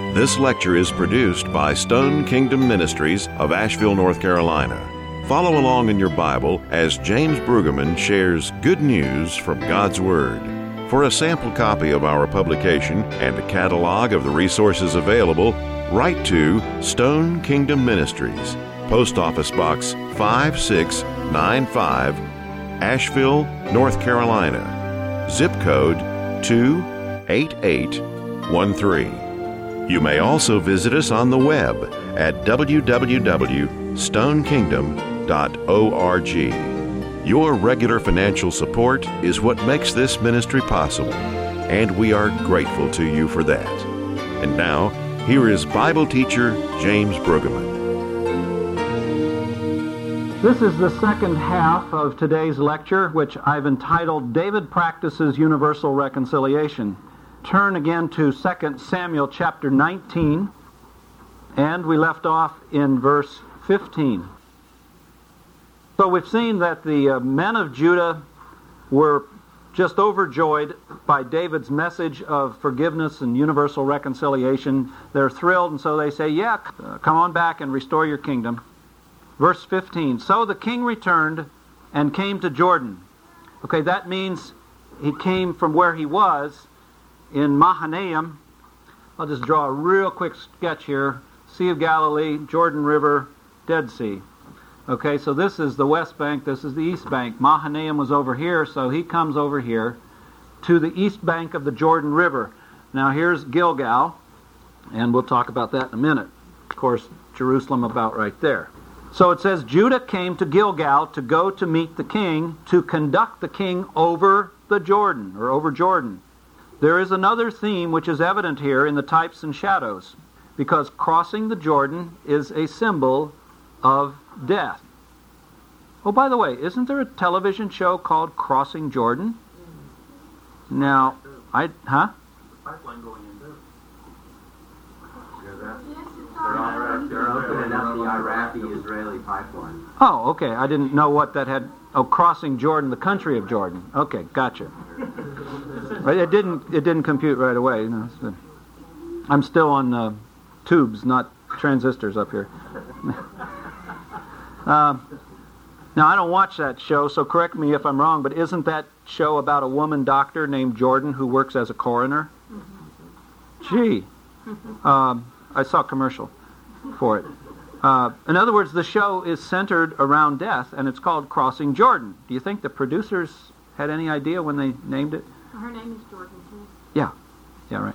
This lecture is produced by Stone Kingdom Ministries of Asheville, North Carolina. Follow along in your Bible as James Brueggemann shares good news from God's Word. For a sample copy of our publication and a catalog of the resources available, write to Stone Kingdom Ministries, Post Office Box 5695, Asheville, North Carolina. Zip code 28813. You may also visit us on the web at www.stonekingdom.org. Your regular financial support is what makes this ministry possible, and we are grateful to you for that. And now, here is Bible teacher James Brueggemann. This is the second half of today's lecture, which I've entitled, David Practices Universal Reconciliation. Turn again to 2 Samuel chapter 19, and we left off in verse 15. So we've seen that the men of Judah were just overjoyed by David's message of forgiveness and universal reconciliation. They're thrilled, and so they say, come on back and restore your kingdom. Verse 15, so the king returned and came to Jordan. Okay, that means he came from where he was in Mahanaim. I'll just draw a real quick sketch here. Sea of Galilee, Jordan River, Dead Sea. Okay, so this is the west bank, this is the east bank. Mahanaim was over here, so he comes over here to the east bank of the Jordan River. Now here's Gilgal, and we'll talk about that in a minute. Of course, Jerusalem about right there. So it says, Judah came to Gilgal to go to meet the king, to conduct the king over the Jordan, or over Jordan. There is another theme which is evident here in the types and shadows, because crossing the Jordan is a symbol of death. Oh, by the way, isn't there a television show called Crossing Jordan? Now, Pipeline going in there. They're opening up the Iraqi-Israeli pipeline. Oh, okay. I didn't know what that had. Oh, Crossing Jordan, the country of Jordan. Okay, gotcha. It didn't compute right away. I'm still on tubes, not transistors up here. Now, I don't watch that show, so correct me if I'm wrong, but isn't that show about a woman doctor named Jordan who works as a coroner? Gee. I saw a commercial for it. In other words, the show is centered around death, and it's called Crossing Jordan. Do you think the producers had any idea when they named it? Her name is Jordan, too. Yeah, right.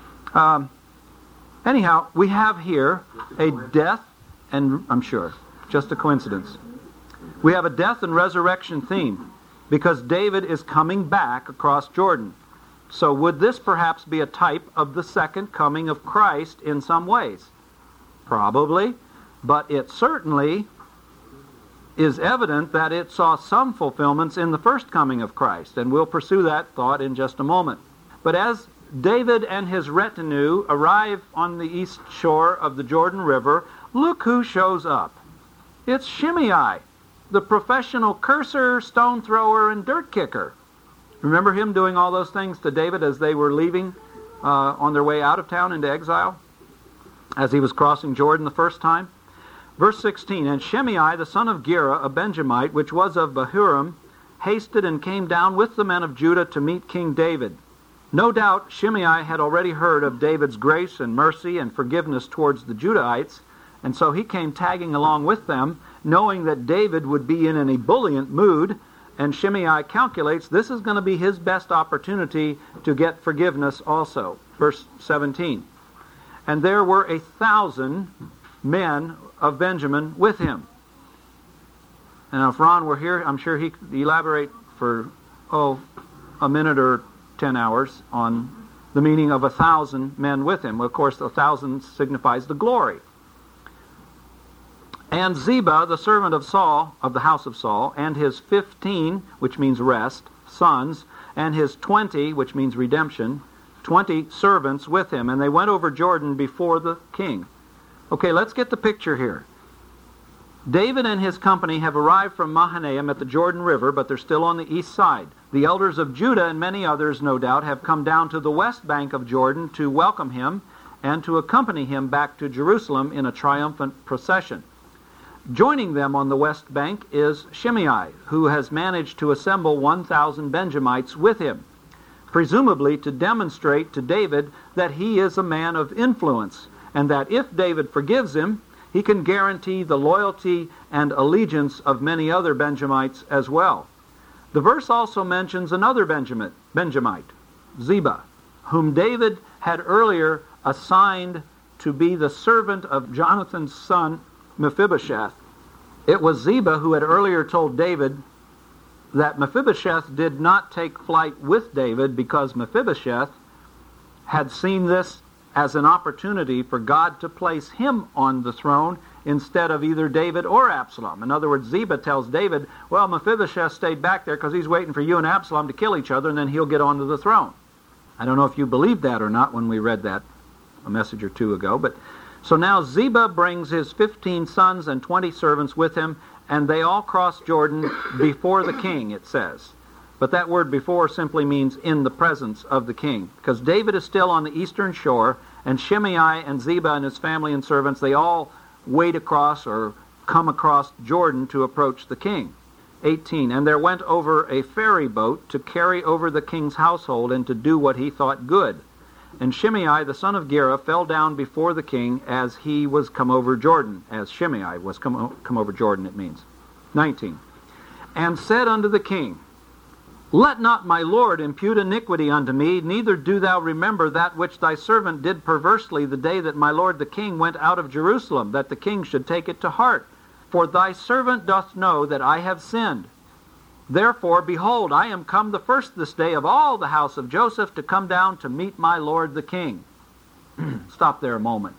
Anyhow, we have here a death, and I'm sure, just a coincidence. We have a death and resurrection theme, because David is coming back across Jordan. So would this perhaps be a type of the second coming of Christ in some ways? Probably, but it certainly is evident that it saw some fulfillments in the first coming of Christ, and we'll pursue that thought in just a moment. But as David and his retinue arrive on the east shore of the Jordan River, look who shows up. It's Shimei, the professional curser, stone thrower, and dirt kicker. Remember him doing all those things to David as they were leaving on their way out of town into exile? As he was crossing Jordan the first time? Verse 16, and Shimei, the son of Gera, a Benjamite, which was of Bahurim, hasted and came down with the men of Judah to meet King David. No doubt Shimei had already heard of David's grace and mercy and forgiveness towards the Judahites, and so he came tagging along with them, knowing that David would be in an ebullient mood, and Shimei calculates this is going to be his best opportunity to get forgiveness also. Verse 17. And there were 1,000 men of Benjamin with him. And if Ron were here, I'm sure he could elaborate for, a minute or 10 hours on the meaning of 1,000 men with him. Of course, 1,000 signifies the glory. And Ziba, the servant of Saul, of the house of Saul, and his 15, which means rest, sons, and his 20, which means redemption, 20 servants with him. And they went over Jordan before the king. Okay, let's get the picture here. David and his company have arrived from Mahanaim at the Jordan River, but they're still on the east side. The elders of Judah and many others, no doubt, have come down to the west bank of Jordan to welcome him, and to accompany him back to Jerusalem in a triumphant procession. Joining them on the west bank is Shimei, who has managed to assemble 1,000 Benjamites with him, presumably to demonstrate to David that he is a man of influence, and that if David forgives him, he can guarantee the loyalty and allegiance of many other Benjamites as well. The verse also mentions another Benjamite, Ziba, whom David had earlier assigned to be the servant of Jonathan's son Mephibosheth. It was Ziba who had earlier told David that Mephibosheth did not take flight with David because Mephibosheth had seen this as an opportunity for God to place him on the throne instead of either David or Absalom. In other words, Ziba tells David, well, Mephibosheth stayed back there because he's waiting for you and Absalom to kill each other, and then he'll get onto the throne. I don't know if you believed that or not when we read that a message or two ago, but so now Ziba brings his 15 sons and 20 servants with him, and they all cross Jordan before the king, it says. But that word before simply means in the presence of the king, because David is still on the eastern shore, and Shimei and Ziba and his family and servants, they all wade across or come across Jordan to approach the king. 18, and there went over a ferry boat to carry over the king's household and to do what he thought good. And Shimei, the son of Gera, fell down before the king as he was come over Jordan. As Shimei was come over Jordan, it means. 19, and said unto the king, let not my lord impute iniquity unto me, neither do thou remember that which thy servant did perversely the day that my lord the king went out of Jerusalem, that the king should take it to heart. For thy servant doth know that I have sinned. Therefore, behold, I am come the first this day of all the house of Joseph to come down to meet my lord the king. Stop there a moment.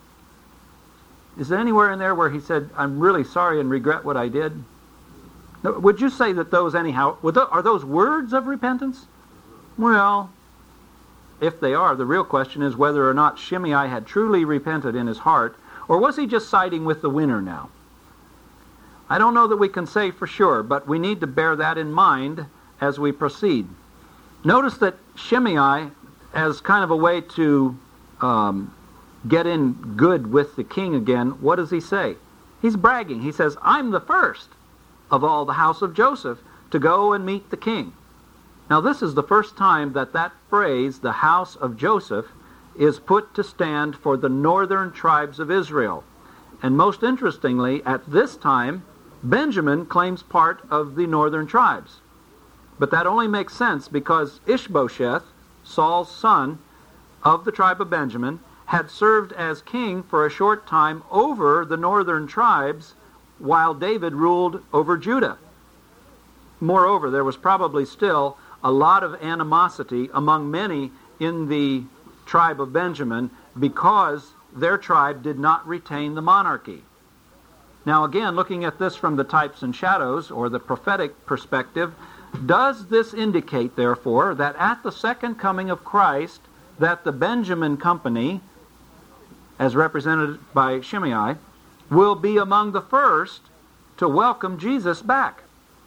Is there anywhere in there where he said, I'm really sorry and regret what I did? Would you say that those anyhow, are those words of repentance? Well, if they are, the real question is whether or not Shimei had truly repented in his heart, or was he just siding with the winner now? I don't know that we can say for sure, but we need to bear that in mind as we proceed. Notice that Shimei, as kind of a way to get in good with the king again, what does he say? He's bragging. He says, I'm the first of all the house of Joseph to go and meet the king. Now this is the first time that that phrase, the house of Joseph, is put to stand for the northern tribes of Israel. And most interestingly, at this time, Benjamin claims part of the northern tribes. But that only makes sense because Ishbosheth, Saul's son of the tribe of Benjamin, had served as king for a short time over the northern tribes while David ruled over Judah. Moreover, there was probably still a lot of animosity among many in the tribe of Benjamin because their tribe did not retain the monarchy. Now again, looking at this from the types and shadows, or the prophetic perspective, does this indicate, therefore, that at the second coming of Christ, that the Benjamin company, as represented by Shimei, will be among the first to welcome Jesus back?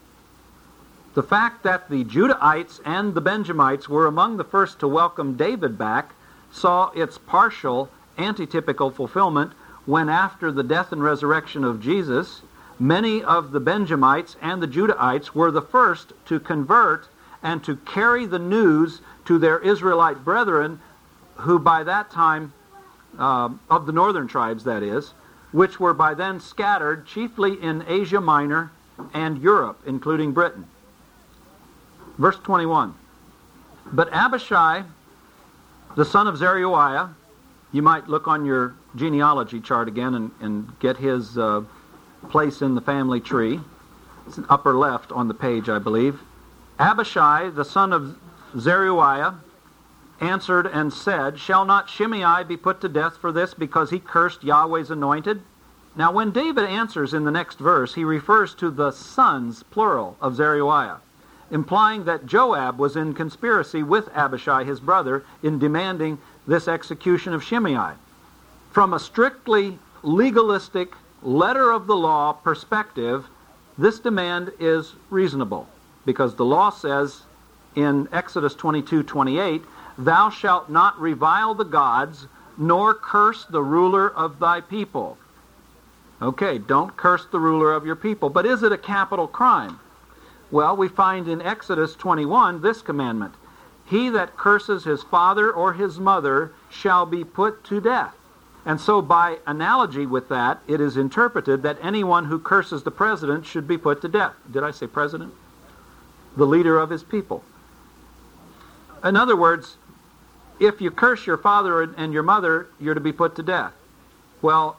The fact that the Judahites and the Benjamites were among the first to welcome David back saw its partial antitypical fulfillment when, after the death and resurrection of Jesus, many of the Benjamites and the Judahites were the first to convert and to carry the news to their Israelite brethren, who by that time, of the northern tribes that is, which were by then scattered chiefly in Asia Minor and Europe, including Britain. Verse 21, but Abishai, the son of Zeruiah, you might look on your genealogy chart again and get his place in the family tree. It's in upper left on the page, I believe. Abishai, the son of Zeruiah, answered and said, shall not Shimei be put to death for this, because he cursed Yahweh's anointed? Now when David answers in the next verse, he refers to the sons, plural, of Zeruiah, implying that Joab was in conspiracy with Abishai, his brother, in demanding this execution of Shimei. From a strictly legalistic, letter of the law perspective, this demand is reasonable, because the law says in Exodus 22:28, thou shalt not revile the gods, nor curse the ruler of thy people. Okay, don't curse the ruler of your people. But is it a capital crime? Well, we find in Exodus 21 this commandment. He that curses his father or his mother shall be put to death. And so by analogy with that, it is interpreted that anyone who curses the president should be put to death. Did I say president? The leader of his people. In other words, if you curse your father and your mother, you're to be put to death. Well,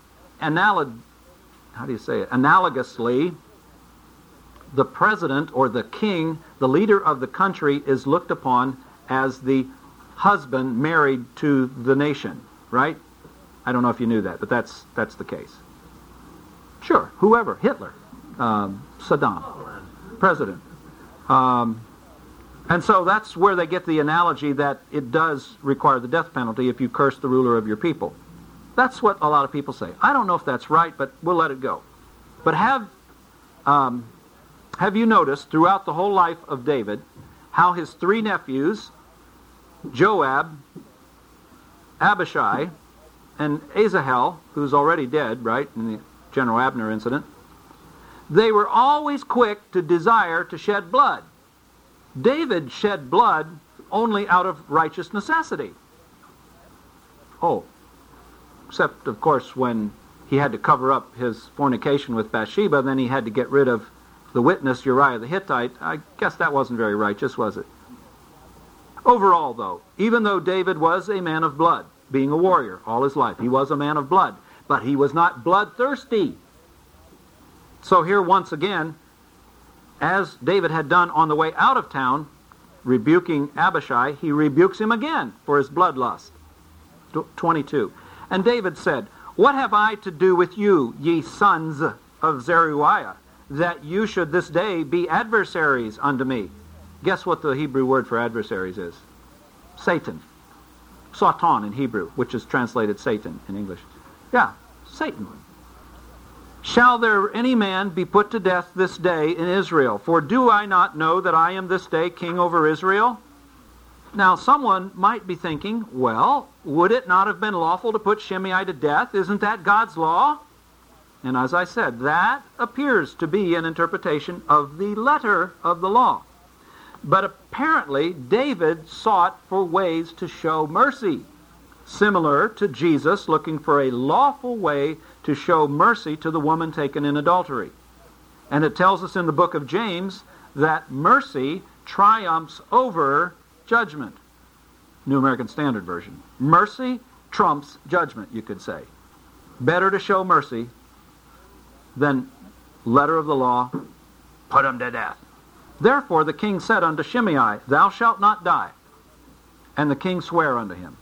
analogously, the president or the king, the leader of the country, is looked upon as the husband married to the nation, right? I don't know if you knew that, but that's the case. Sure, whoever, Hitler, Saddam, president. And so that's where they get the analogy that it does require the death penalty if you curse the ruler of your people. That's what a lot of people say. I don't know if that's right, but we'll let it go. But have you noticed throughout the whole life of David how his three nephews, Joab, Abishai, and Asahel, who's already dead, right, in the General Abner incident, they were always quick to desire to shed blood. David shed blood only out of righteous necessity. Oh, except, of course, when he had to cover up his fornication with Bathsheba, then he had to get rid of the witness Uriah the Hittite. I guess that wasn't very righteous, was it? Overall, though, even though David was a man of blood, being a warrior all his life, he was a man of blood, but he was not bloodthirsty. So here once again, as David had done on the way out of town, rebuking Abishai, he rebukes him again for his bloodlust. 22. And David said, What have I to do with you, ye sons of Zeruiah, that you should this day be adversaries unto me? Guess what the Hebrew word for adversaries is? Satan. Satan in Hebrew, which is translated Satan in English. Yeah, Satan. Shall there any man be put to death this day in Israel? For do I not know that I am this day king over Israel? Now, someone might be thinking, well, would it not have been lawful to put Shimei to death? Isn't that God's law? And as I said, that appears to be an interpretation of the letter of the law. But apparently, David sought for ways to show mercy, similar to Jesus looking for a lawful way to show mercy to the woman taken in adultery. And it tells us in the book of James that mercy triumphs over judgment. New American Standard Version. Mercy trumps judgment, you could say. Better to show mercy than letter of the law, put him to death. Therefore the king said unto Shimei, Thou shalt not die. And the king sware unto him.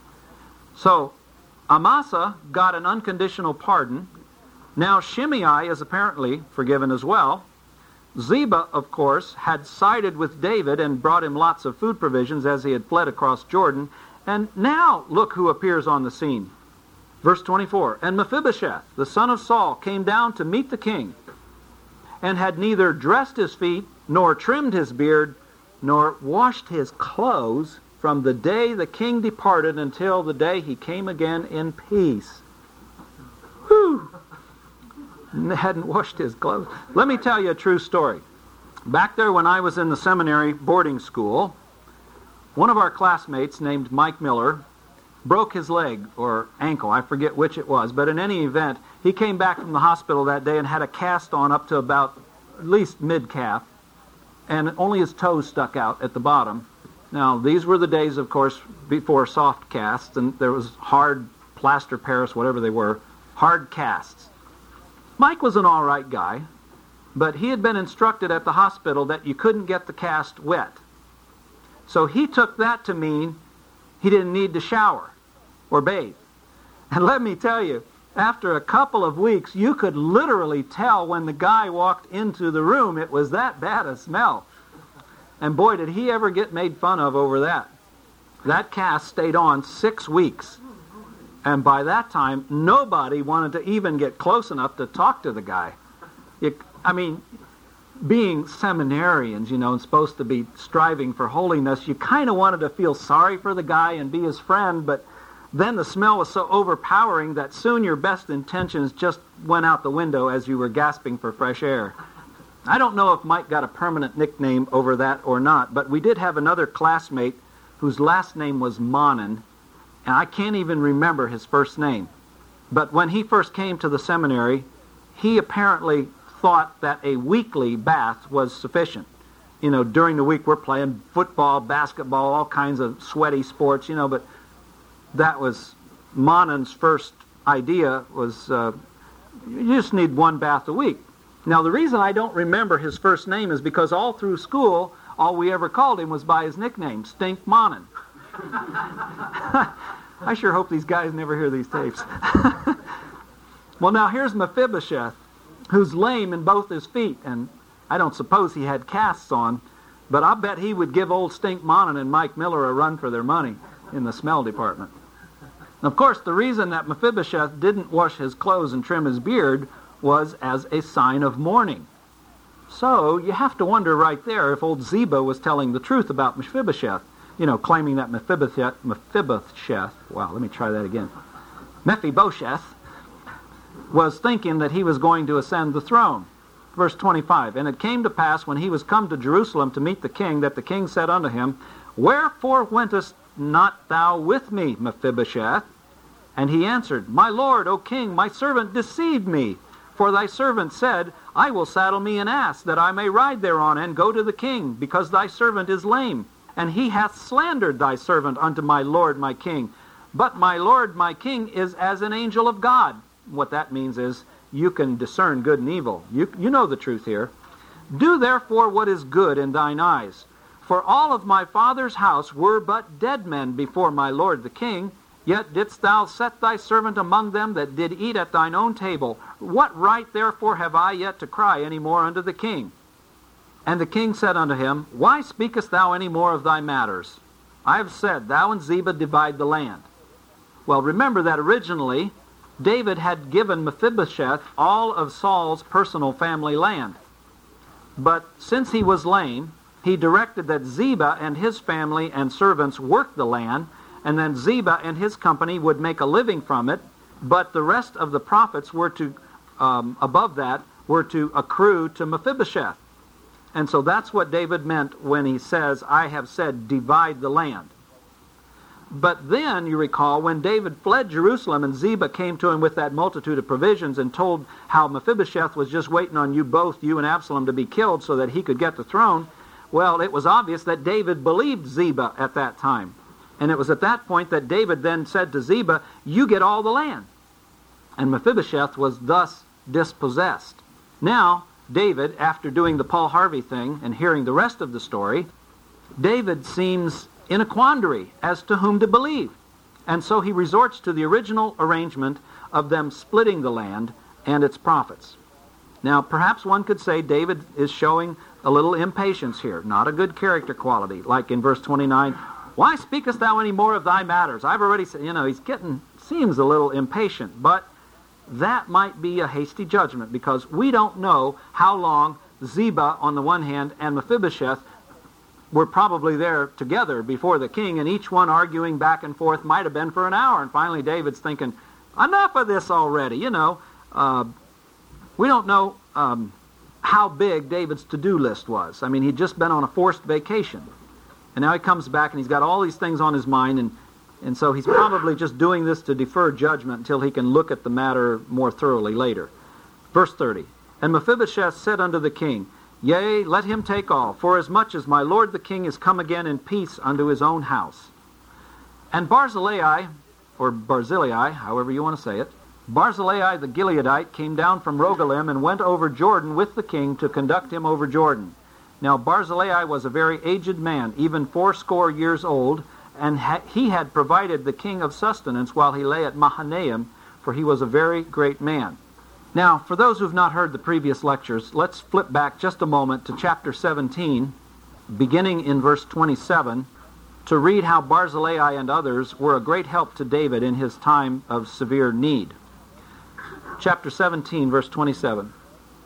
So Amasa got an unconditional pardon. Now Shimei is apparently forgiven as well. Ziba, of course, had sided with David and brought him lots of food provisions as he had fled across Jordan. And now look who appears on the scene. Verse 24, And Mephibosheth, the son of Saul, came down to meet the king, and had neither dressed his feet, nor trimmed his beard, nor washed his clothes from the day the king departed until the day he came again in peace. Whew! Hadn't washed his clothes. Let me tell you a true story. Back there when I was in the seminary boarding school, one of our classmates named Mike Miller broke his leg or ankle. I forget which it was. But in any event, he came back from the hospital that day and had a cast on up to about at least mid-calf. And only his toes stuck out at the bottom. Now, these were the days, of course, before soft casts. And there was hard plaster Paris, whatever they were, hard casts. Mike was an all right guy. But he had been instructed at the hospital that you couldn't get the cast wet. So he took that to mean he didn't need to shower or bathe. And let me tell you, after a couple of weeks, you could literally tell when the guy walked into the room, it was that bad a smell. And boy, did he ever get made fun of over that. That cast stayed on 6 weeks. And by that time, nobody wanted to even get close enough to talk to the guy. Being seminarians, and supposed to be striving for holiness, you kind of wanted to feel sorry for the guy and be his friend, but Then the smell was so overpowering that soon your best intentions just went out the window as you were gasping for fresh air. I don't know if Mike got a permanent nickname over that or not, but we did have another classmate whose last name was Monin, and I can't even remember his first name. But when he first came to the seminary, he apparently thought that a weekly bath was sufficient. You know, during the week we're playing football, basketball, all kinds of sweaty sports, you know, but that was Monin's first idea was you just need one bath a week. Now, the reason I don't remember his first name is because all through school, all we ever called him was by his nickname, Stink Monin. I sure hope these guys never hear these tapes. Well, now here's Mephibosheth, who's lame in both his feet, and I don't suppose he had casts on, but I bet he would give old Stink Monin and Mike Miller a run for their money in the smell department. Of course, the reason that Mephibosheth didn't wash his clothes and trim his beard was as a sign of mourning. So you have to wonder right there if old Ziba was telling the truth about Mephibosheth, you know, claiming that Mephibosheth, was thinking that he was going to ascend the throne. Verse 25, and it came to pass when he was come to Jerusalem to meet the king, that the king said unto him, Wherefore wentest not thou with me, Mephibosheth? And he answered, My lord, O king, my servant deceived me. For thy servant said, I will saddle me an ass, that I may ride thereon, and go to the king, because thy servant is lame. And he hath slandered thy servant unto my lord my king. But my lord my king is as an angel of God. What that means is, you can discern good and evil. You know the truth here. Do therefore what is good in thine eyes. For all of my father's house were but dead men before my lord the king, yet didst thou set thy servant among them that did eat at thine own table. What right therefore have I yet to cry any more unto the king? And the king said unto him, Why speakest thou any more of thy matters? I have said, Thou and Ziba divide the land. Well, remember that originally David had given Mephibosheth all of Saul's personal family land. But since he was lame, he directed that Ziba and his family and servants work the land, and then Ziba and his company would make a living from it, but the rest of the profits were to, above that, were to accrue to Mephibosheth. And so that's what David meant when he says, I have said, divide the land. But then, you recall, when David fled Jerusalem and Ziba came to him with that multitude of provisions and told how Mephibosheth was just waiting on you both, you and Absalom, to be killed so that he could get the throne, well, it was obvious that David believed Ziba at that time. And it was at that point that David then said to Ziba, you get all the land. And Mephibosheth was thus dispossessed. Now, David, after doing the Paul Harvey thing and hearing the rest of the story, David seems in a quandary as to whom to believe. And so he resorts to the original arrangement of them splitting the land and its profits. Now, perhaps one could say David is showing a little impatience here, not a good character quality, like in verse 29, Why speakest thou any more of thy matters? I've already said, he's seems a little impatient, but that might be a hasty judgment because we don't know how long Ziba on the one hand and Mephibosheth were probably there together before the king, and each one arguing back and forth might have been for an hour, and finally David's thinking, enough of this already, we don't know how big David's to-do list was. I mean, he'd just been on a forced vacation, and now he comes back and he's got all these things on his mind, and so he's probably just doing this to defer judgment until he can look at the matter more thoroughly later. Verse 30, And Mephibosheth said unto the king, Yea, let him take all, forasmuch as my lord the king is come again in peace unto his own house. And Barzillai, or Barzillai, however you want to say it, Barzillai the Gileadite came down from Rogelim and went over Jordan with the king to conduct him over Jordan. Now Barzillai was a very aged man, even 80 years old, and he had provided the king of sustenance while he lay at Mahanaim, for he was a very great man. Now, for those who have not heard the previous lectures, let's flip back just a moment to chapter 17, beginning in verse 27, to read how Barzillai and others were a great help to David in his time of severe need. Chapter 17, verse 27.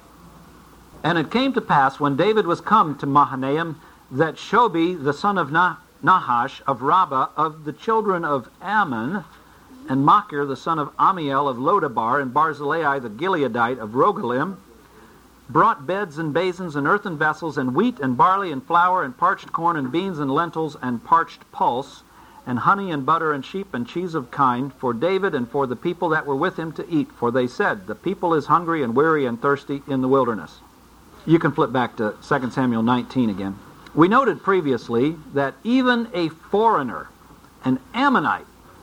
And it came to pass, when David was come to Mahanaim, that Shobi, the son of Nahash, of Rabbah, of the children of Ammon, and Machir the son of Amiel of Lodabar, and Barzillai the Gileadite of Rogelim, brought beds and basins and earthen vessels, and wheat and barley and flour and parched corn and beans and lentils and parched pulse, and honey and butter and sheep and cheese of kine, for David and for the people that were with him to eat. For they said, the people is hungry and weary and thirsty in the wilderness. You can flip back to 2 Samuel 19 again. We noted previously that even a foreigner, an Ammonite,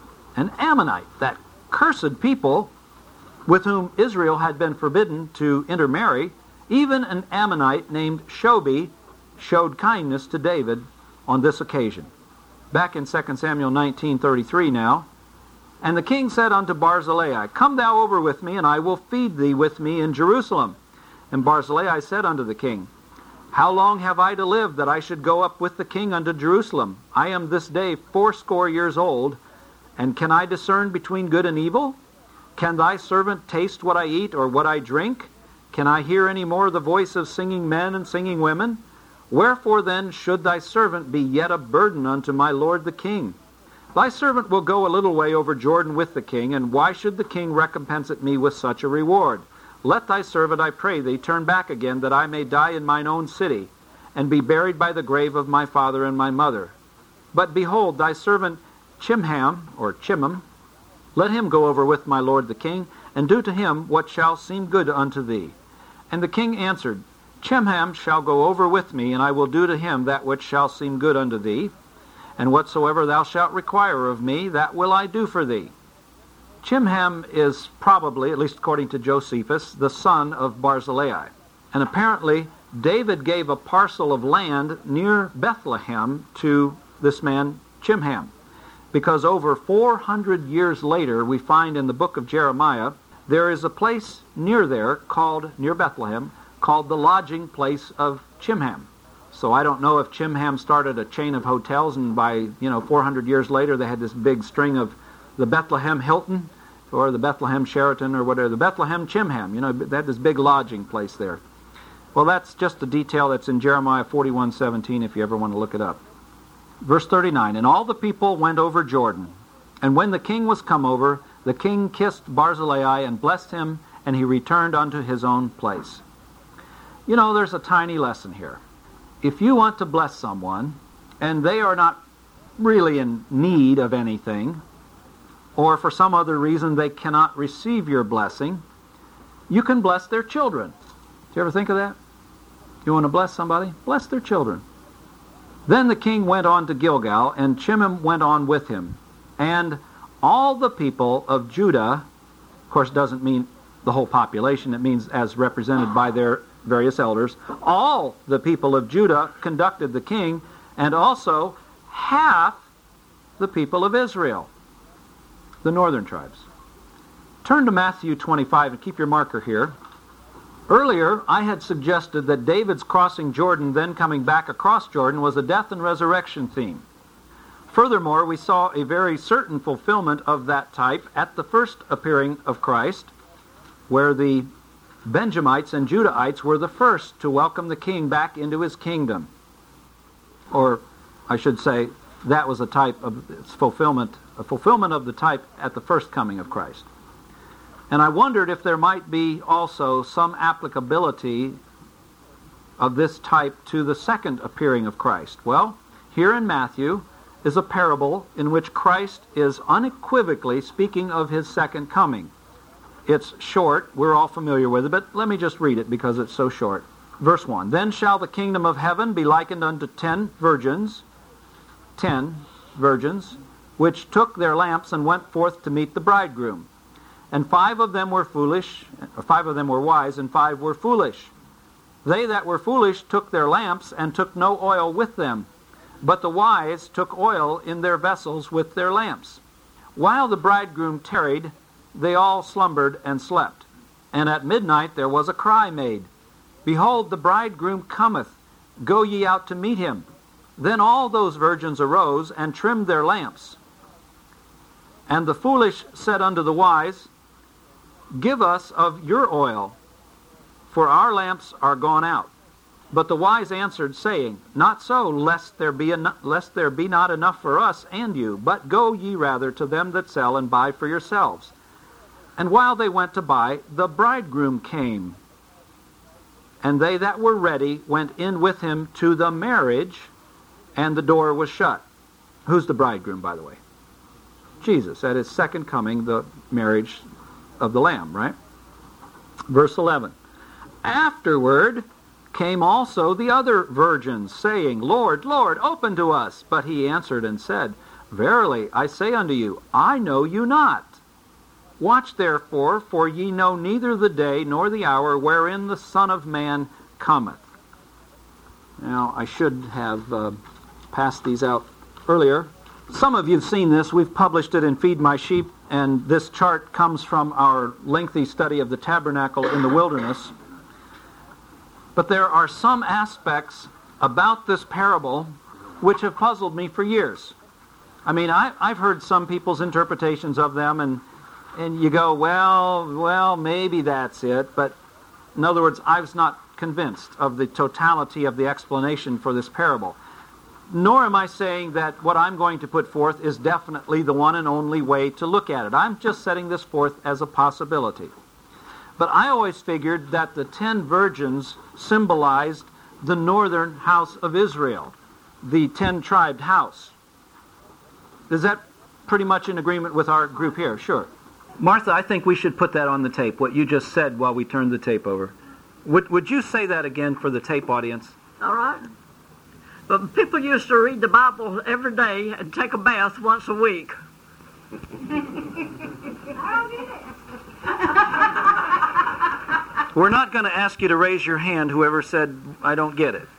that cursed people with whom Israel had been forbidden to intermarry, even an Ammonite named Shobi showed kindness to David on this occasion. Back in 2 Samuel 19:33 now. And the king said unto Barzillai, Come thou over with me, and I will feed thee with me in Jerusalem. And Barzillai said unto the king, How long have I to live that I should go up with the king unto Jerusalem? I am this day 80 years old, and can I discern between good and evil? Can thy servant taste what I eat or what I drink? Can I hear any more the voice of singing men and singing women? Wherefore then should thy servant be yet a burden unto my lord the king? Thy servant will go a little way over Jordan with the king, and why should the king recompense me with such a reward? Let thy servant, I pray thee, turn back again, that I may die in mine own city, and be buried by the grave of my father and my mother. But behold, thy servant Chimham, let him go over with my lord the king, and do to him what shall seem good unto thee. And the king answered, Chimham shall go over with me, and I will do to him that which shall seem good unto thee, and whatsoever thou shalt require of me, that will I do for thee. Chimham is probably, at least according to Josephus, the son of Barzillai. And apparently David gave a parcel of land near Bethlehem to this man Chimham, because over 400 years later we find in the book of Jeremiah there is a place near Bethlehem called the lodging place of Chimham. So I don't know if Chimham started a chain of hotels, and by 400 years later they had this big string of the Bethlehem Hilton or the Bethlehem Sheraton or whatever, the Bethlehem Chimham. They had this big lodging place there. Well, that's just a detail that's in Jeremiah 41:17 if you ever want to look it up. Verse 39, And all the people went over Jordan. And when the king was come over, the king kissed Barzillai and blessed him, and he returned unto his own place. There's a tiny lesson here. If you want to bless someone, and they are not really in need of anything, or for some other reason they cannot receive your blessing, you can bless their children. Do you ever think of that? You want to bless somebody? Bless their children. Then the king went on to Gilgal, and Chimham went on with him. And all the people of Judah, of course it doesn't mean the whole population, it means as represented by their various elders, all the people of Judah conducted the king, and also half the people of Israel, the northern tribes. Turn to Matthew 25 and keep your marker here. Earlier, I had suggested that David's crossing Jordan, then coming back across Jordan, was a death and resurrection theme. Furthermore, we saw a very certain fulfillment of that type at the first appearing of Christ, where the Benjamites and Judahites were the first to welcome the king back into his kingdom. Or, I should say, that was a type of its fulfillment, a fulfillment of the type at the first coming of Christ. And I wondered if there might be also some applicability of this type to the second appearing of Christ. Well, here in Matthew is a parable in which Christ is unequivocally speaking of his second coming. It's short, we're all familiar with it, but let me just read it because it's so short. Verse 1, Then shall the kingdom of heaven be likened unto 10 virgins, which took their lamps and went forth to meet the bridegroom. And 5 of them were wise, and 5 were foolish. They that were foolish took their lamps, and took no oil with them. But the wise took oil in their vessels with their lamps. While the bridegroom tarried, they all slumbered and slept. And at midnight there was a cry made, Behold, the bridegroom cometh, go ye out to meet him. Then all those virgins arose, and trimmed their lamps. And the foolish said unto the wise, Give us of your oil, for our lamps are gone out. But the wise answered, saying, Not so, lest there be not enough for us and you, but go ye rather to them that sell, and buy for yourselves. And while they went to buy, the bridegroom came. And they that were ready went in with him to the marriage, and the door was shut. Who's the bridegroom, by the way? Jesus. At his second coming, the marriage of the Lamb, right? Verse 11. Afterward came also the other virgins, saying, Lord, Lord, open to us. But he answered and said, Verily, I say unto you, I know you not. Watch therefore, for ye know neither the day nor the hour wherein the Son of Man cometh. Now, I should have passed these out earlier. Some of you have seen this. We've published it in Feed My Sheep, and this chart comes from our lengthy study of the tabernacle in the wilderness. But there are some aspects about this parable which have puzzled me for years. I mean, I've heard some people's interpretations of them, and you go, well, maybe that's it. But in other words, I was not convinced of the totality of the explanation for this parable. Nor am I saying that what I'm going to put forth is definitely the one and only way to look at it. I'm just setting this forth as a possibility. But I always figured that the 10 virgins symbolized the northern house of Israel, the 10-tribed house. Is that pretty much in agreement with our group here? Sure. Martha, I think we should put that on the tape, what you just said while we turned the tape over. Would you say that again for the tape audience? All right. But people used to read the Bible every day and take a bath once a week. We're not going to ask you to raise your hand, whoever said, I don't get it.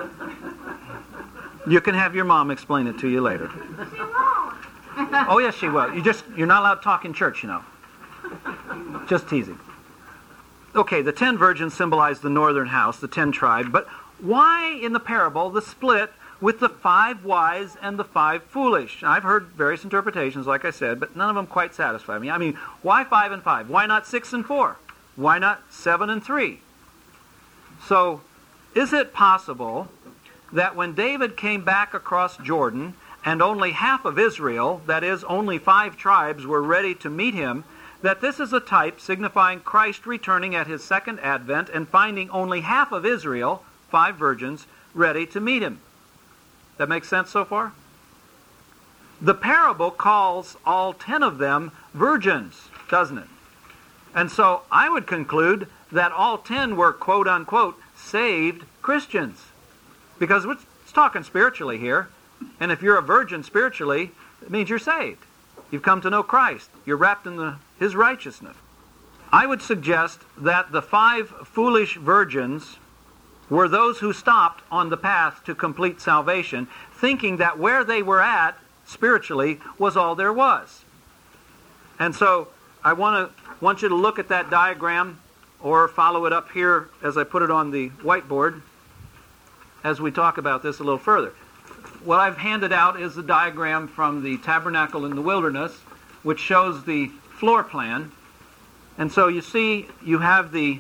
You can have your mom explain it to you later. She won't. Oh, yes, she will. You're not allowed to talk in church, you know. Just teasing. Okay, the 10 virgins symbolize the northern house, the 10 tribes, but why in the parable the split with the 5 wise and the 5 foolish? I've heard various interpretations, like I said, but none of them quite satisfy me. I mean, why 5 and 5? Why not 6 and 4? Why not 7 and 3? So, is it possible that when David came back across Jordan and only half of Israel, that is, only 5 tribes, were ready to meet him, that this is a type signifying Christ returning at his second advent and finding only half of Israel, 5 virgins, ready to meet him? That makes sense so far? The parable calls all 10 of them virgins, doesn't it? And so I would conclude that all 10 were quote-unquote saved Christians. Because we're talking spiritually here. And if you're a virgin spiritually, it means you're saved. You've come to know Christ. You're wrapped in his righteousness. I would suggest that the 5 foolish virgins were those who stopped on the path to complete salvation, thinking that where they were at spiritually was all there was. And so I want you to look at that diagram or follow it up here as I put it on the whiteboard as we talk about this a little further. What I've handed out is the diagram from the tabernacle in the wilderness, which shows the floor plan. And so you see you have the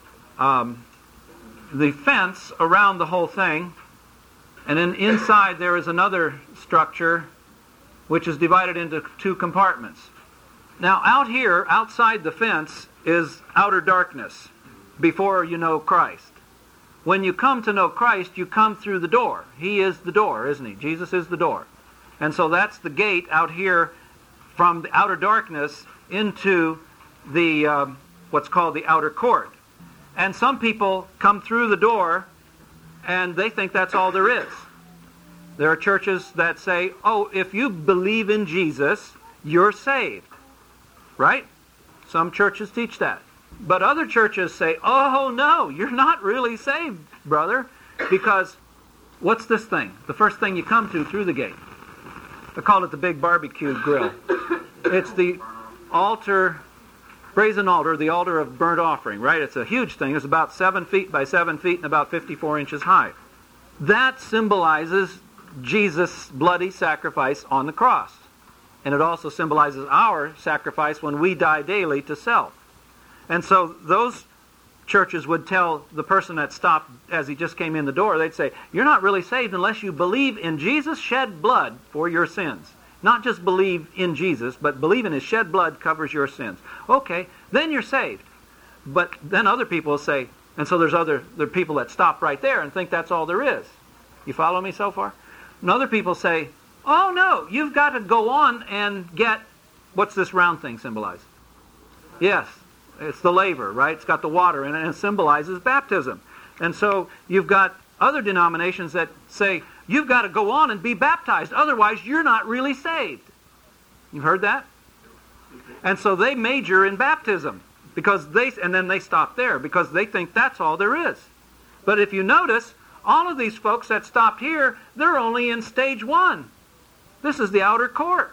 fence around the whole thing, and then inside there is another structure which is divided into 2 compartments. Now out here, outside the fence, is outer darkness before you know Christ. When you come to know Christ, you come through the door. He is the door, isn't he? Jesus is the door. And so that's the gate out here from the outer darkness into the what's called the outer court. And some people come through the door and they think that's all there is. There are churches that say, oh, if you believe in Jesus, you're saved. Right? Some churches teach that. But other churches say, oh, no, you're not really saved, brother. Because what's this thing? The first thing you come to through the gate. I call it the big barbecue grill. It's the altar, brazen altar, the altar of burnt offering, right? It's a huge thing. It's about 7 feet by 7 feet and about 54 inches high. That symbolizes Jesus' bloody sacrifice on the cross. And it also symbolizes our sacrifice when we die daily to self. And so those churches would tell the person that stopped as he just came in the door, they'd say, you're not really saved unless you believe in Jesus' shed blood for your sins. Not just believe in Jesus, but believe in his shed blood covers your sins. Okay, then you're saved. But then other people will say, and so there are people that stop right there and think that's all there is. You follow me so far? And other people say, oh no, you've got to go on and get, what's this round thing symbolize? Yes, it's the laver, right? It's got the water in it, and it symbolizes baptism. And so you've got other denominations that say, you've got to go on and be baptized, otherwise you're not really saved. You've heard that? And so they major in baptism, and then they stop there, because they think that's all there is. But if you notice, all of these folks that stopped here, they're only in stage 1. This is the outer court.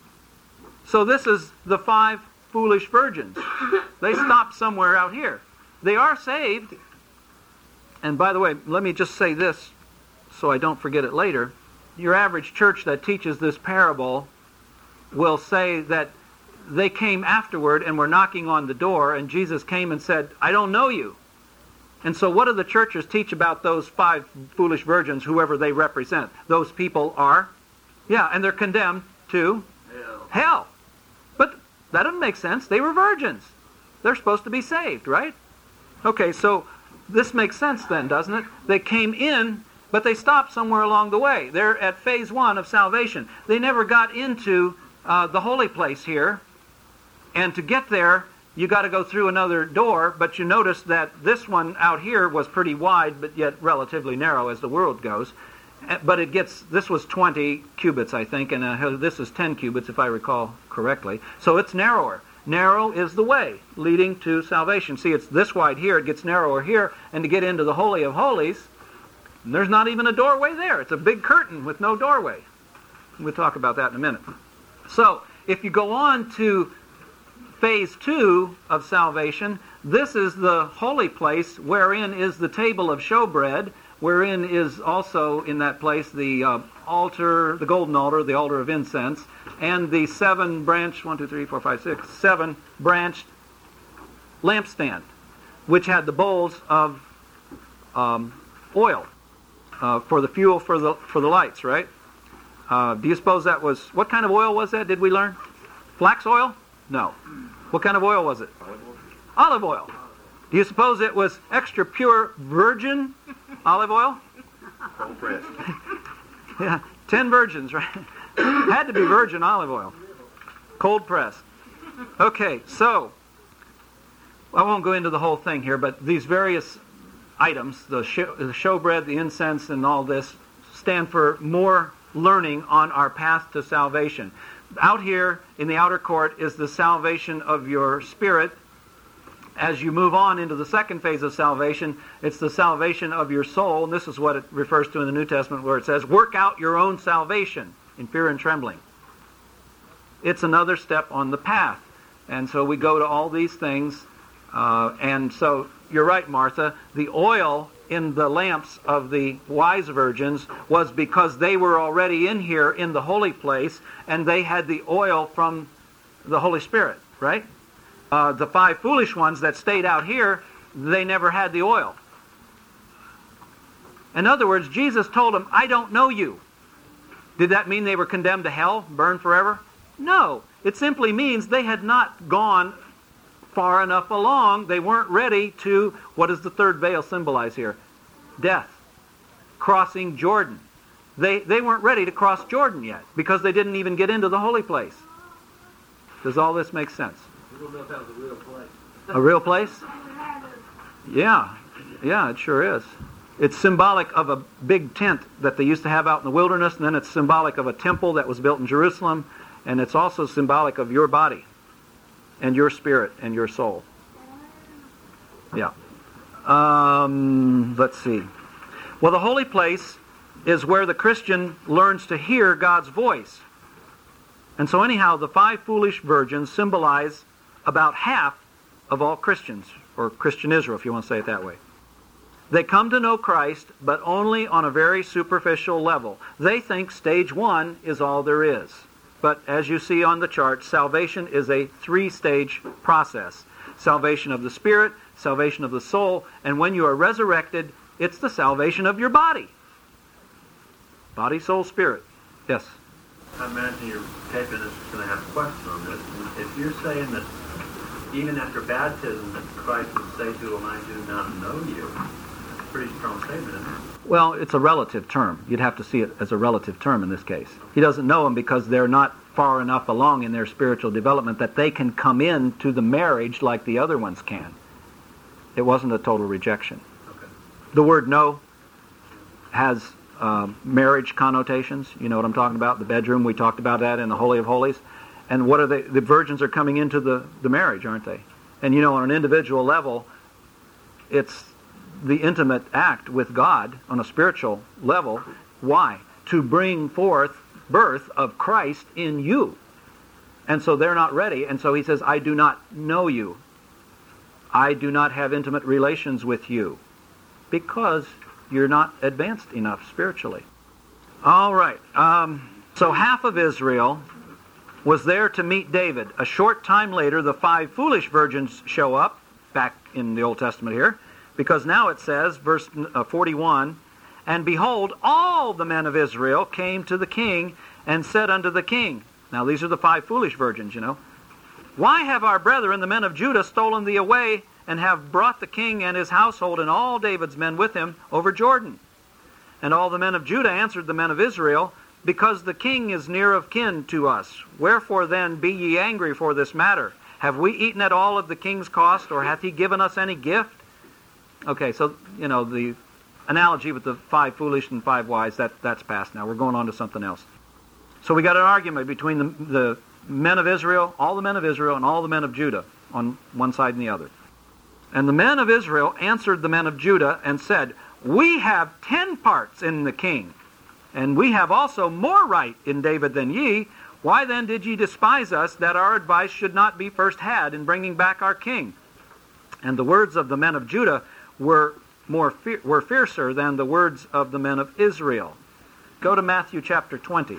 So this is the 5 foolish virgins. They stopped somewhere out here. They are saved. And by the way, let me just say this so I don't forget it later. Your average church that teaches this parable will say that they came afterward and were knocking on the door, and Jesus came and said, I don't know you. And so what do the churches teach about those 5 foolish virgins, whoever they represent? Those people are, and they're condemned to hell. But that doesn't make sense. They were virgins. They're supposed to be saved, right? Okay, so this makes sense then, doesn't it? They came in, but they stopped somewhere along the way. They're at phase 1 of salvation. They never got into the holy place here. And to get there, you got to go through another door, but you notice that this one out here was pretty wide, but yet relatively narrow as the world goes. But this was 20 cubits, I think, and this is 10 cubits, if I recall correctly. So it's narrower. Narrow is the way leading to salvation. See, it's this wide here, it gets narrower here, and to get into the Holy of Holies, there's not even a doorway there. It's a big curtain with no doorway. We'll talk about that in a minute. So, if you go on to phase 2 of salvation, this is the holy place wherein is the table of showbread, wherein is also in that place the altar, the golden altar, the altar of incense, and the 7-branched, 7-branched lampstand, which had the bowls of oil for the fuel for the lights, right? Do you suppose that was, what kind of oil was that, did we learn? Flax oil? No. What kind of oil was it? Olive oil. Do you suppose it was extra pure virgin olive oil? Cold press. Yeah, 10 virgins, right? Had to be virgin olive oil. Cold press. Okay, so, I won't go into the whole thing here, but these various items, the showbread, the incense, and all this, stand for more learning on our path to salvation. Out here in the outer court is the salvation of your spirit. As you move on into the second phase of salvation, it's the salvation of your soul. And this is what it refers to in the New Testament where it says, work out your own salvation in fear and trembling. It's another step on the path. And so we go to all these things. And so you're right, Martha. The oil in the lamps of the wise virgins was because they were already in here in the holy place, and they had the oil from the Holy Spirit, right? The 5 foolish ones that stayed out here, they never had the oil. In other words, Jesus told them, I don't know you. Did that mean they were condemned to hell, burned forever? No. It simply means they had not gone far enough along. They weren't ready to, what does the third veil symbolize here? Death. Crossing Jordan. They weren't ready to cross Jordan yet because they didn't even get into the holy place. Does all this make sense? We don't know if that was a real place. A real place? Yeah, it sure is. It's symbolic of a big tent that they used to have out in the wilderness, and then it's symbolic of a temple that was built in Jerusalem, and it's also symbolic of your body and your spirit and your soul. Yeah. Let's see. Well, the holy place is where the Christian learns to hear God's voice. And so anyhow, the 5 foolish virgins symbolize about half of all Christians, or Christian Israel, if you want to say it that way. They come to know Christ, but only on a very superficial level. They think stage 1 is all there is. But as you see on the chart, salvation is a 3-stage process. salvation of the spirit, salvation of the soul, and when you are resurrected, it's the salvation of your body. Body, soul, spirit. Yes? I imagine your taping is going to have a question on this. If you're saying that even after baptism that Christ would say to him, I do not know you, that's a pretty strong statement, isn't it? Well, it's a relative term. You'd have to see it as a relative term in this case. He doesn't know them because they're not far enough along in their spiritual development that they can come in to the marriage like the other ones can. It wasn't a total rejection. Okay. The word no has marriage connotations. You know what I'm talking about? The bedroom, we talked about that in the Holy of Holies. And what are they? The virgins are coming into the marriage, aren't they? And you know, on an individual level, it's the intimate act with God on a spiritual level. Why? To bring forth birth of Christ in you. And so they're not ready. And so he says, I do not know you. I do not have intimate relations with you. Because you're not advanced enough spiritually. All right. So half of Israel was there to meet David. A short time later, the 5 foolish virgins show up, back in the Old Testament here, because now it says, verse 41, and behold, all the men of Israel came to the king and said unto the king, now these are the 5 foolish virgins, you know, why have our brethren, the men of Judah, stolen thee away, and have brought the king and his household and all David's men with him over Jordan? And all the men of Judah answered the men of Israel, because the king is near of kin to us. Wherefore then be ye angry for this matter? Have we eaten at all of the king's cost, or hath he given us any gift? Okay, so, you know, the analogy with the 5 foolish and 5 wise, that's past now. We're going on to something else. So we got an argument between the men of Israel, all the men of Israel, and all the men of Judah on one side and the other. And the men of Israel answered the men of Judah and said, we have 10 parts in the king, and we have also more right in David than ye. Why then did ye despise us, that our advice should not be first had in bringing back our king? And the words of the men of Judah were fiercer than the words of the men of Israel. Go to Matthew chapter 20.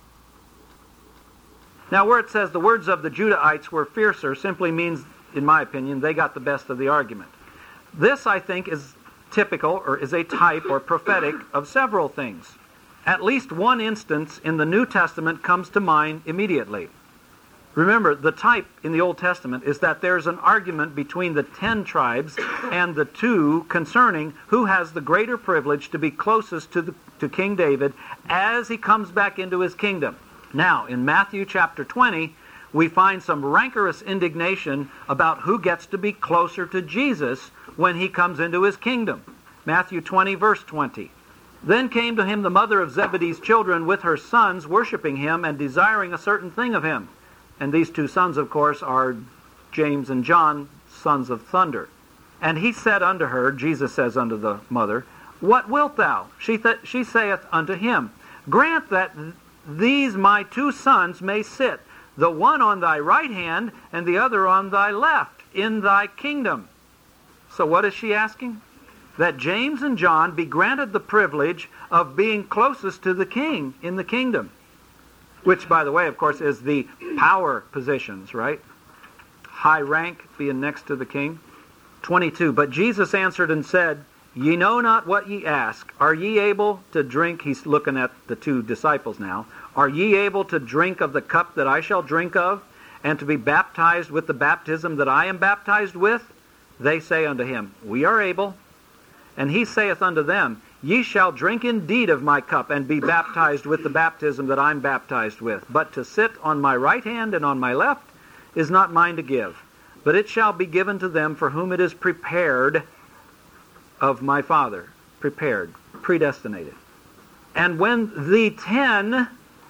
Now where it says the words of the Judahites were fiercer simply means, in my opinion, they got the best of the argument. This, I think, is typical, or is a type or prophetic of several things. At least one instance in the New Testament comes to mind immediately. Remember, the type in the Old Testament is that there's an argument between the 10 tribes and the 2 concerning who has the greater privilege to be closest to King David as he comes back into his kingdom. Now, in Matthew chapter 20, we find some rancorous indignation about who gets to be closer to Jesus when he comes into his kingdom. Matthew 20, verse 20. Then came to him the mother of Zebedee's children with her sons, worshiping him and desiring a certain thing of him. And these 2 sons, of course, are James and John, sons of thunder. And he said unto her, Jesus says unto the mother, what wilt thou? She saith unto him, grant that these my 2 sons may sit, the one on thy right hand and the other on thy left, in thy kingdom. So what is she asking? That James and John be granted the privilege of being closest to the king in the kingdom. Which, by the way, of course, is the power positions, right? High rank being next to the king. 22, but Jesus answered and said, ye know not what ye ask. Are ye able to drink? He's looking at the 2 disciples now. Are ye able to drink of the cup that I shall drink of, and to be baptized with the baptism that I am baptized with? They say unto him, we are able. And he saith unto them, ye shall drink indeed of my cup, and be baptized with the baptism that I'm baptized with. But to sit on my right hand and on my left is not mine to give, but it shall be given to them for whom it is prepared of my Father. Prepared, predestinated. And when the 10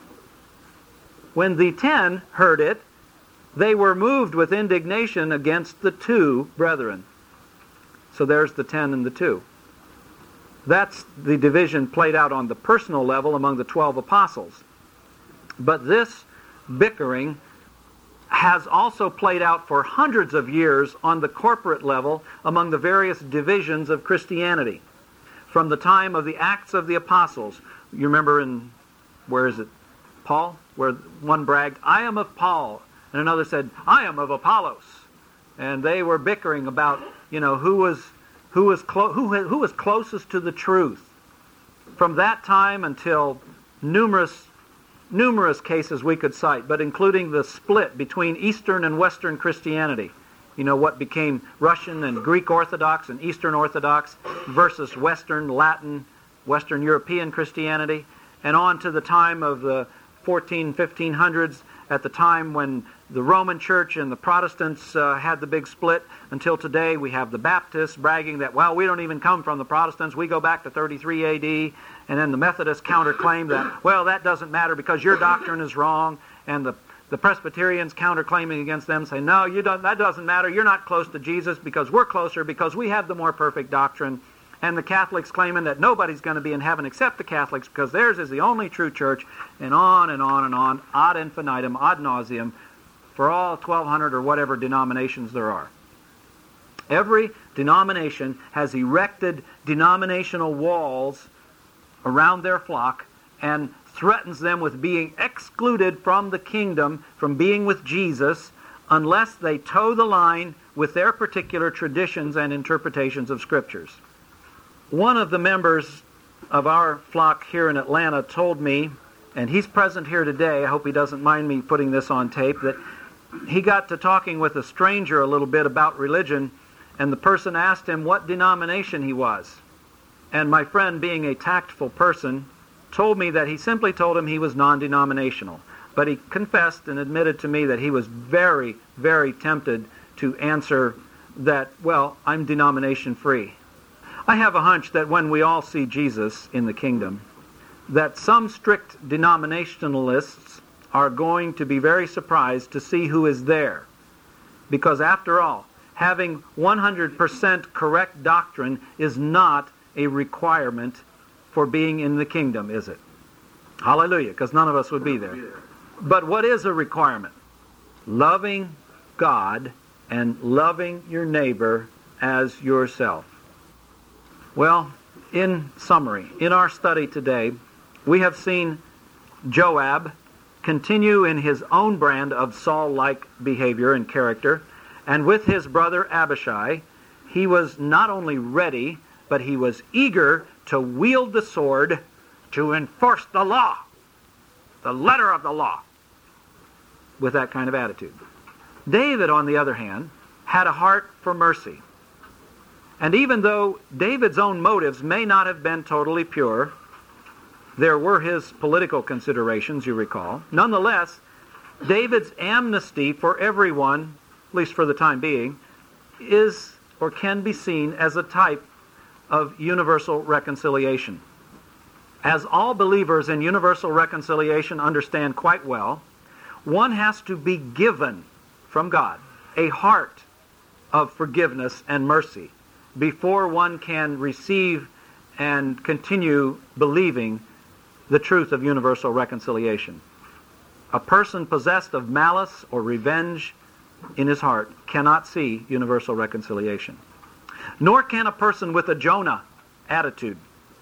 heard it, they were moved with indignation against the 2 brethren. So there's the 10 and the 2. That's the division played out on the personal level among the 12 apostles. But this bickering has also played out for hundreds of years on the corporate level among the various divisions of Christianity. From the time of the Acts of the Apostles, you remember in, where is it, Paul? Where one bragged, I am of Paul, and another said, I am of Apollos. and they were bickering about, who was closest to the truth. From that time until numerous cases we could cite, but including the split between Eastern and Western Christianity. What became Russian and Greek Orthodox and Eastern Orthodox versus Western, Latin, Western European Christianity, and on to the time of the 1500s, at the time when the Roman Church and the Protestants had the big split, until today we have the Baptists bragging that, we don't even come from the Protestants, we go back to 33 AD, and then the Methodists counterclaim that, that doesn't matter because your doctrine is wrong, and the Presbyterians counterclaiming against them say, no, that doesn't matter, you're not close to Jesus because we're closer because we have the more perfect doctrine, and the Catholics claiming that nobody's going to be in heaven except the Catholics because theirs is the only true church, and on and on and on, ad infinitum, ad nauseum, for all 1,200 or whatever denominations there are. Every denomination has erected denominational walls around their flock and threatens them with being excluded from the kingdom, from being with Jesus, unless they toe the line with their particular traditions and interpretations of Scriptures. One of the members of our flock here in Atlanta told me, and he's present here today, I hope he doesn't mind me putting this on tape, that he got to talking with a stranger a little bit about religion, and the person asked him what denomination he was. And my friend, being a tactful person, told me that he simply told him he was non-denominational. But he confessed and admitted to me that he was very, very tempted to answer that, I'm denomination free. I have a hunch that when we all see Jesus in the kingdom, that some strict denominationalists are going to be very surprised to see who is there. Because after all, having 100% correct doctrine is not a requirement for being in the kingdom, is it? Hallelujah, because none of us would be there. But what is a requirement? Loving God and loving your neighbor as yourself. Well, in summary, in our study today, we have seen Joab continue in his own brand of Saul-like behavior and character, and with his brother Abishai, he was not only ready, but he was eager to wield the sword to enforce the law, the letter of the law, with that kind of attitude. David, on the other hand, had a heart for mercy. And even though David's own motives may not have been totally pure, there were his political considerations, you recall. Nonetheless, David's amnesty for everyone, at least for the time being, is or can be seen as a type of universal reconciliation. As all believers in universal reconciliation understand quite well, one has to be given from God a heart of forgiveness and mercy before one can receive and continue believing the truth of universal reconciliation. A person possessed of malice or revenge in his heart cannot see universal reconciliation. Nor can a person with a Jonah attitude.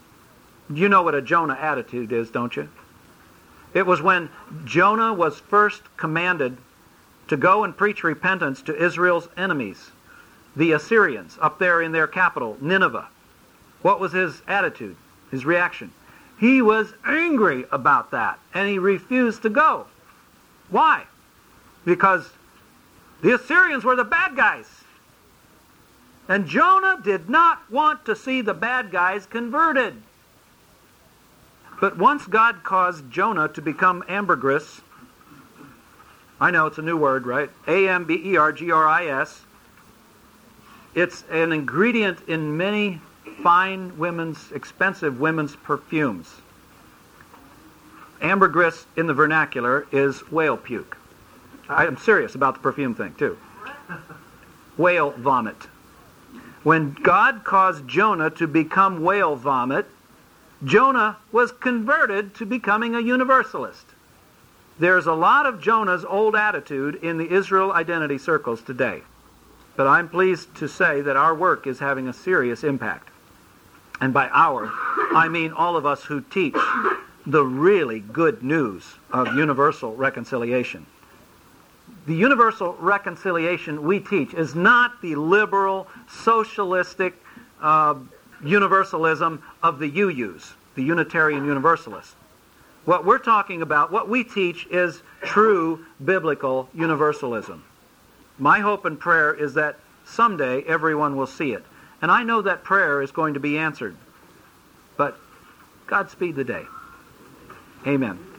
You know what a Jonah attitude is, don't you? It was when Jonah was first commanded to go and preach repentance to Israel's enemies, the Assyrians, up there in their capital, Nineveh. What was his attitude, his reaction? He was angry about that, and he refused to go. Why? Because the Assyrians were the bad guys. And Jonah did not want to see the bad guys converted. But once God caused Jonah to become ambergris, I know it's a new word, right? ambergris. It's an ingredient in many fine expensive women's perfumes. Ambergris in the vernacular is whale puke. I'm serious about the perfume thing, too. Whale vomit. When God caused Jonah to become whale vomit, Jonah was converted to becoming a universalist. There's a lot of Jonah's old attitude in the Israel identity circles today. But I'm pleased to say that our work is having a serious impact. And by our, I mean all of us who teach the really good news of universal reconciliation. The universal reconciliation we teach is not the liberal, socialistic universalism of the UUs, the Unitarian Universalists. What we're talking about, what we teach, is true biblical universalism. My hope and prayer is that someday everyone will see it. And I know that prayer is going to be answered. But Godspeed the day. Amen.